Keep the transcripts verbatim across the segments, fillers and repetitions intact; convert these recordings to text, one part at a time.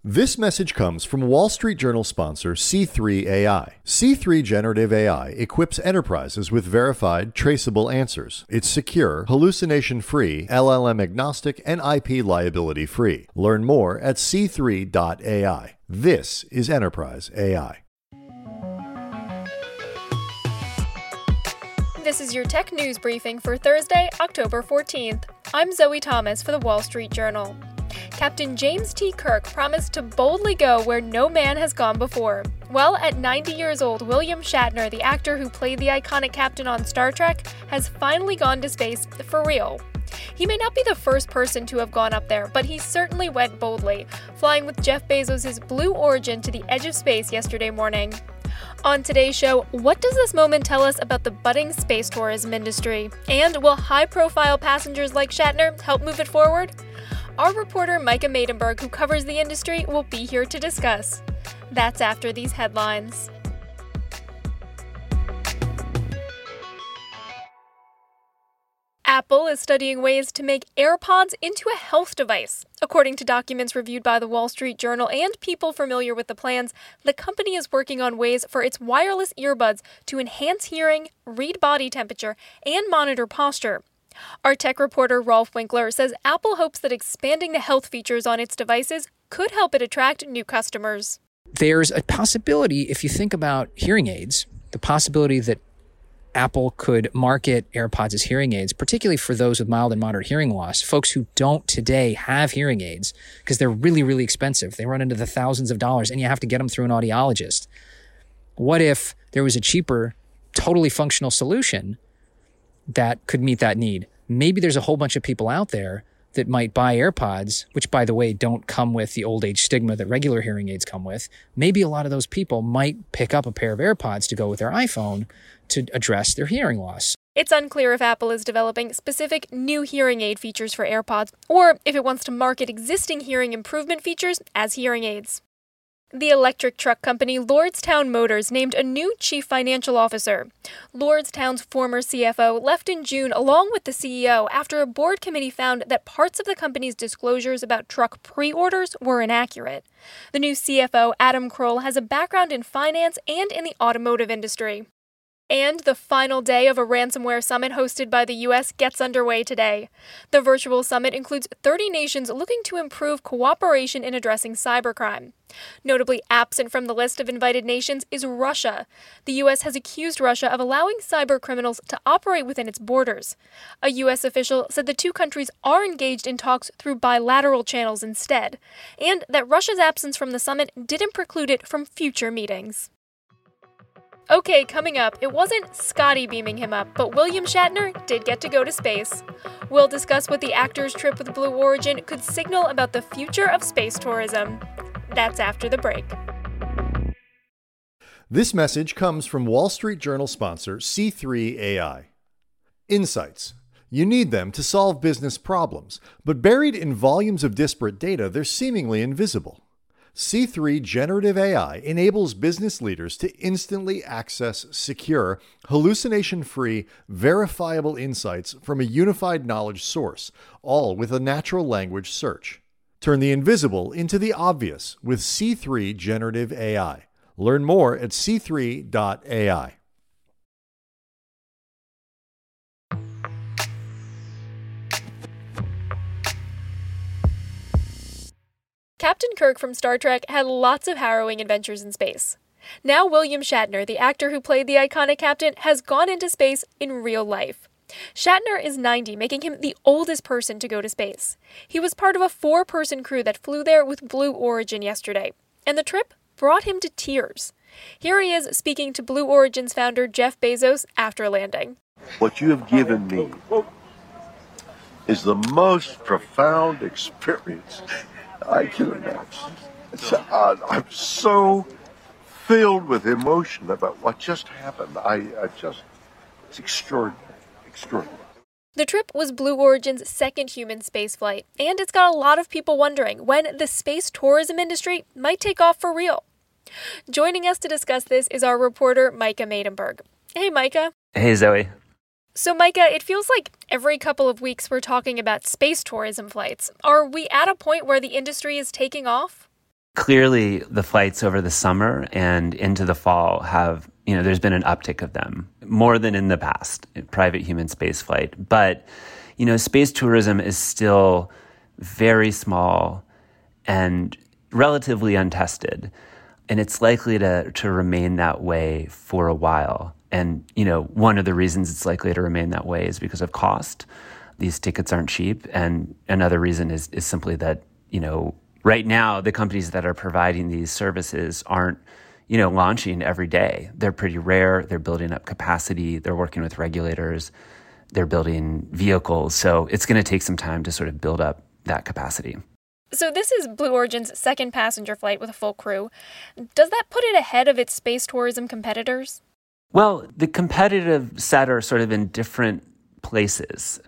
This message comes from Wall Street Journal sponsor C three A I. C three Generative A I equips enterprises with verified, traceable answers. It's secure, hallucination-free, L L M-agnostic, and I P liability-free. Learn more at c three dot a i. This is Enterprise A I. This is your tech news briefing for Thursday, October fourteenth. I'm Zoe Thomas for the Wall Street Journal. Captain James T. Kirk promised to boldly go where no man has gone before. Well, at ninety years old, William Shatner, the actor who played the iconic captain on Star Trek, has finally gone to space for real. He may not be the first person to have gone up there, but he certainly went boldly, flying with Jeff Bezos' Blue Origin to the edge of space yesterday morning. On today's show, what does this moment tell us about the budding space tourism industry? And will high-profile passengers like Shatner help move it forward? Our reporter Micah Maidenberg, who covers the industry, will be here to discuss. That's after these headlines. Apple is studying ways to make AirPods into a health device. According to documents reviewed by the Wall Street Journal and people familiar with the plans, the company is working on ways for its wireless earbuds to enhance hearing, read body temperature, and monitor posture. Our tech reporter Rolf Winkler says Apple hopes that expanding the health features on its devices could help it attract new customers. There's a possibility, if you think about hearing aids, the possibility that Apple could market AirPods as hearing aids, particularly for those with mild and moderate hearing loss, folks who don't today have hearing aids because they're really, really expensive. They run into the thousands of dollars and you have to get them through an audiologist. What if there was a cheaper, totally functional solution that could meet that need? Maybe there's a whole bunch of people out there that might buy AirPods, which, by the way, don't come with the old age stigma that regular hearing aids come with. Maybe a lot of those people might pick up a pair of AirPods to go with their iPhone to address their hearing loss. It's unclear if Apple is developing specific new hearing aid features for AirPods, or if it wants to market existing hearing improvement features as hearing aids. The electric truck company Lordstown Motors named a new chief financial officer. Lordstown's former C F O left in June along with the C E O after a board committee found that parts of the company's disclosures about truck pre-orders were inaccurate. The new C F O, Adam Kroll, has a background in finance and in the automotive industry. And the final day of a ransomware summit hosted by the U S gets underway today. The virtual summit includes thirty nations looking to improve cooperation in addressing cybercrime. Notably absent from the list of invited nations is Russia. The U S has accused Russia of allowing cybercriminals to operate within its borders. A U S official said the two countries are engaged in talks through bilateral channels instead, and that Russia's absence from the summit didn't preclude it from future meetings. Okay, coming up, it wasn't Scotty beaming him up, but William Shatner did get to go to space. We'll discuss what the actor's trip with Blue Origin could signal about the future of space tourism. That's after the break. This message comes from Wall Street Journal sponsor C three A I. Insights. You need them to solve business problems, but buried in volumes of disparate data, they're seemingly invisible. C three Generative A I enables business leaders to instantly access secure, hallucination-free, verifiable insights from a unified knowledge source, all with a natural language search. Turn the invisible into the obvious with C three Generative A I. Learn more at c three dot a i. Captain Kirk from Star Trek had lots of harrowing adventures in space. Now William Shatner, the actor who played the iconic captain, has gone into space in real life. Shatner is ninety, making him the oldest person to go to space. He was part of a four-person crew that flew there with Blue Origin yesterday, and the trip brought him to tears. Here he is speaking to Blue Origin's founder Jeff Bezos after landing. What you have given me is the most profound experience I can imagine. It's, uh, I'm so filled with emotion about what just happened. I, I just, it's extraordinary, extraordinary. The trip was Blue Origin's second human spaceflight, and it's got a lot of people wondering when the space tourism industry might take off for real. Joining us to discuss this is our reporter Micah Maidenberg. Hey, Micah. Hey, Zoe. So, Micah, it feels like every couple of weeks we're talking about space tourism flights. Are we at a point where the industry is taking off? clearly the flights over the summer and into the fall have, you know, there's been an uptick of them, more than in the past, private human space flight. But, you know, space tourism is still very small and relatively untested. And it's likely to, to remain that way for a while. And, you know, one of the reasons it's likely to remain that way is because of cost. These tickets aren't cheap. And another reason is, is simply that, you know, right now, the companies that are providing these services aren't, you know, launching every day. They're pretty rare. They're building up capacity. They're working with regulators. They're building vehicles. So it's going to take some time to sort of build up that capacity. So this is Blue Origin's second passenger flight with a full crew. Does that put it ahead of its space tourism competitors? Well, the competitive set are sort of in different places.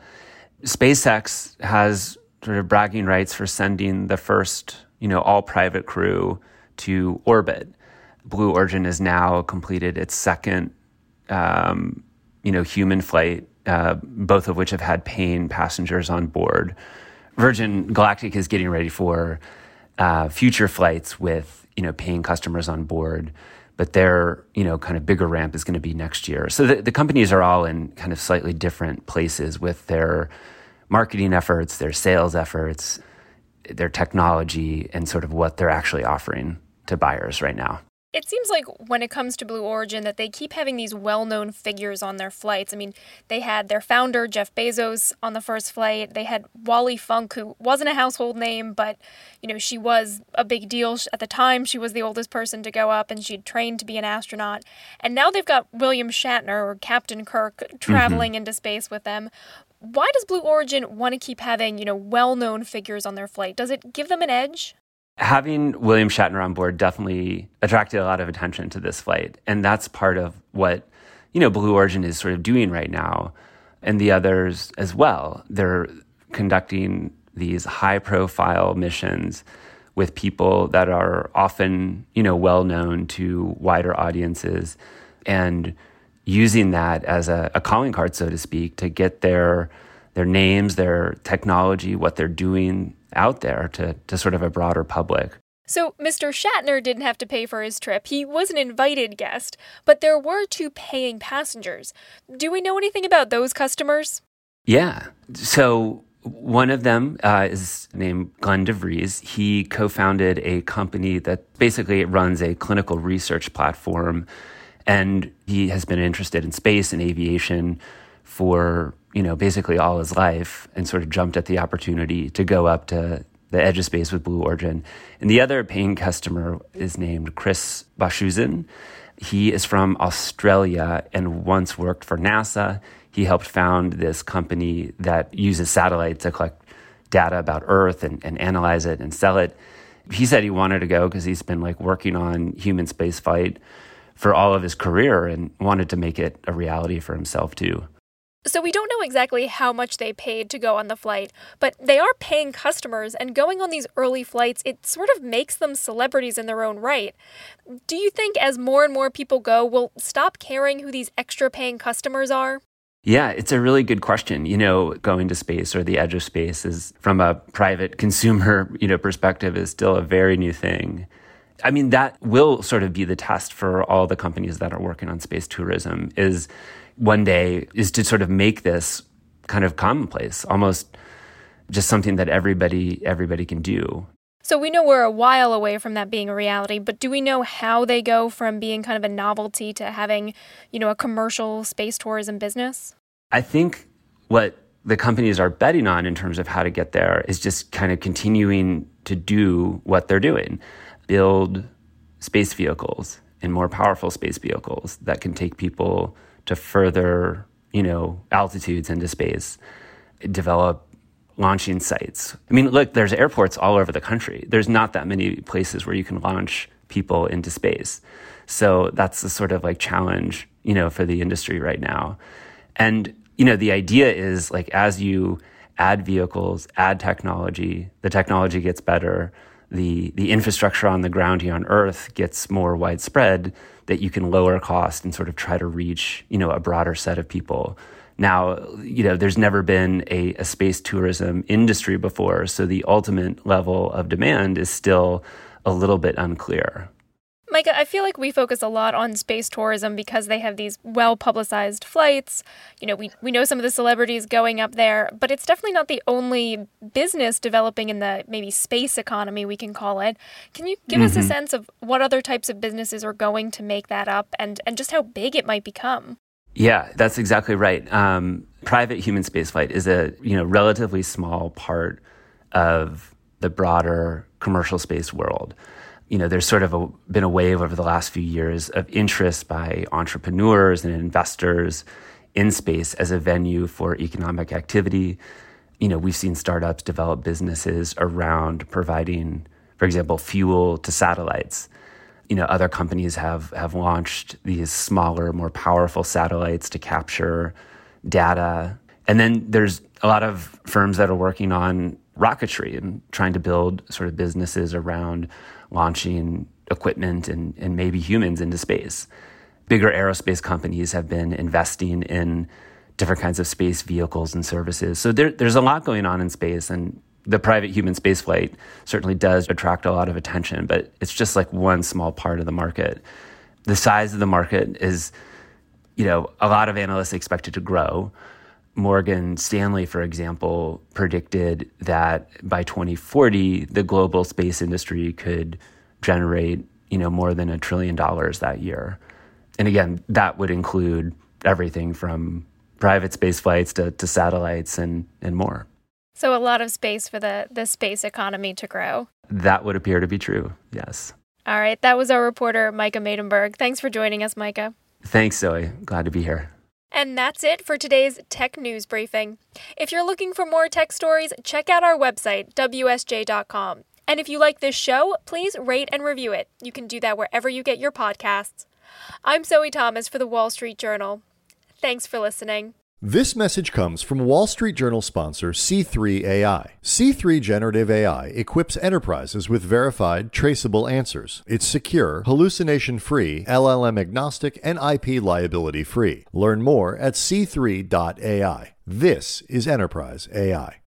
SpaceX has sort of bragging rights for sending the first, you know, all-private crew to orbit. Blue Origin has now completed its second, um, you know, human flight, uh, both of which have had paying passengers on board. Virgin Galactic is getting ready for uh, future flights with, you know, paying customers on board, but their, you know, kind of bigger ramp is going to be next year. So the, the companies are all in kind of slightly different places with their marketing efforts, their sales efforts, their technology, and sort of what they're actually offering to buyers right now. It seems like when it comes to Blue Origin that they keep having these well-known figures on their flights. I mean, they had their founder, Jeff Bezos, on the first flight. They had Wally Funk, who wasn't a household name, but, you know, she was a big deal. At the time, she was the oldest person to go up, and she'd trained to be an astronaut. And now they've got William Shatner, or Captain Kirk, traveling mm-hmm. into space with them. Why does Blue Origin want to keep having, you know, well-known figures on their flight? Does it give them an edge? Having William Shatner on board definitely attracted a lot of attention to this flight. And that's part of what, you know, Blue Origin is sort of doing right now. And the others as well. They're conducting these high-profile missions with people that are often, you know, well-known to wider audiences, and using that as a, a calling card, so to speak, to get their their names, their technology, what they're doing out there to, to sort of a broader public. So Mister Shatner didn't have to pay for his trip. He was an invited guest, but there were two paying passengers. Do we know anything about those customers? Yeah. So one of them uh, is named Glenn DeVries. He co-founded a company that basically runs a clinical research platform, and he has been interested in space and aviation for, you know, basically all his life, and sort of jumped at the opportunity to go up to the edge of space with Blue Origin. And the other paying customer is named Chris Bashuzin. He is from Australia and once worked for NASA. He helped found this company that uses satellites to collect data about Earth and, and analyze it and sell it. He said he wanted to go because he's been like working on human spaceflight for all of his career and wanted to make it a reality for himself too. So we don't know exactly how much they paid to go on the flight, but they are paying customers, and going on these early flights, it sort of makes them celebrities in their own right. Do you think as more and more people go, we'll stop caring who these extra paying customers are? Yeah, it's a really good question. You know, going to space or the edge of space is, from a private consumer, you know, perspective, is still a very new thing. I mean, that will sort of be the test for all the companies that are working on space tourism, is one day is to sort of make this kind of commonplace, almost just something that everybody everybody can do. So we know we're a while away from that being a reality, but do we know how they go from being kind of a novelty to having, you know, a commercial space tourism business? I think what the companies are betting on in terms of how to get there is just kind of continuing to do what they're doing. Build space vehicles and more powerful space vehicles that can take people to further, you know, altitudes into space. Develop launching sites. I mean, look, there's airports all over the country. There's not that many places where you can launch people into space. So that's the sort of like challenge, you know, for the industry right now. And, you know, the idea is like, as you add vehicles, add technology, the technology gets better, the the infrastructure on the ground here on Earth gets more widespread, that you can lower cost and sort of try to reach, you know, a broader set of people. Now, you know, there's never been a, a space tourism industry before, so the ultimate level of demand is still a little bit unclear. Micah, I feel like we focus a lot on space tourism because they have these well-publicized flights. You know, we, we know some of the celebrities going up there, but it's definitely not the only business developing in the maybe space economy, we can call it. Can you give mm-hmm. us a sense of what other types of businesses are going to make that up and, and just how big it might become? Yeah, that's exactly right. Um, private human spaceflight is a you know relatively small part of the broader commercial space world. You know, there's sort of a, been a wave over the last few years of interest by entrepreneurs and investors in space as a venue for economic activity. You know, we've seen startups develop businesses around providing, for example, fuel to satellites. You know, other companies have, have launched these smaller, more powerful satellites to capture data. And then there's a lot of firms that are working on rocketry and trying to build sort of businesses around launching equipment and, and maybe humans into space. Bigger aerospace companies have been investing in different kinds of space vehicles and services. So there, there's a lot going on in space, and the private human spaceflight certainly does attract a lot of attention, but it's just like one small part of the market. The size of the market is, you know, a lot of analysts expect it to grow. Morgan Stanley, for example, predicted that by twenty forty, the global space industry could generate, you know, more than a trillion dollars that year. And again, that would include everything from private space flights to, to satellites and, and more. So a lot of space for the, the space economy to grow. That would appear to be true, yes. All right, that was our reporter, Micah Maidenberg. Thanks for joining us, Micah. Thanks, Zoe. Glad to be here. And that's it for today's Tech News Briefing. If you're looking for more tech stories, check out our website, W S J dot com. And if you like this show, please rate and review it. You can do that wherever you get your podcasts. I'm Zoe Thomas for The Wall Street Journal. Thanks for listening. This message comes from Wall Street Journal sponsor C three A I. C three Generative A I equips enterprises with verified, traceable answers. It's secure, hallucination-free, L L M-agnostic, and I P liability-free. Learn more at C three dot A I. This is Enterprise A I.